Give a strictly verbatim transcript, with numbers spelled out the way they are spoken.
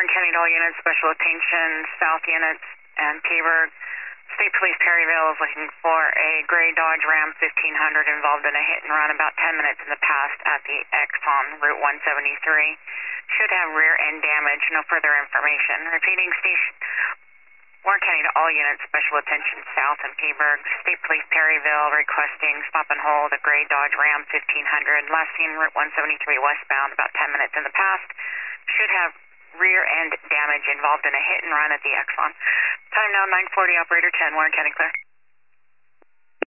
County to all units, special attention, South units, and Kayberg. State Police Perryville is looking for a gray Dodge Ram fifteen hundred involved in a hit and run about ten minutes in the past at the Exxon Route one seventy-three. Should have rear end damage, no further information. Repeating, station Warren County to all units, special attention, South and Kayberg. State Police Perryville requesting stop and hold a gray Dodge Ram fifteen hundred. Last seen Route one seventy-three westbound about ten minutes in the past. Should have rear end damage involved in a hit and run at the Exxon. Time now nine forty, operator ten, Warren County clear.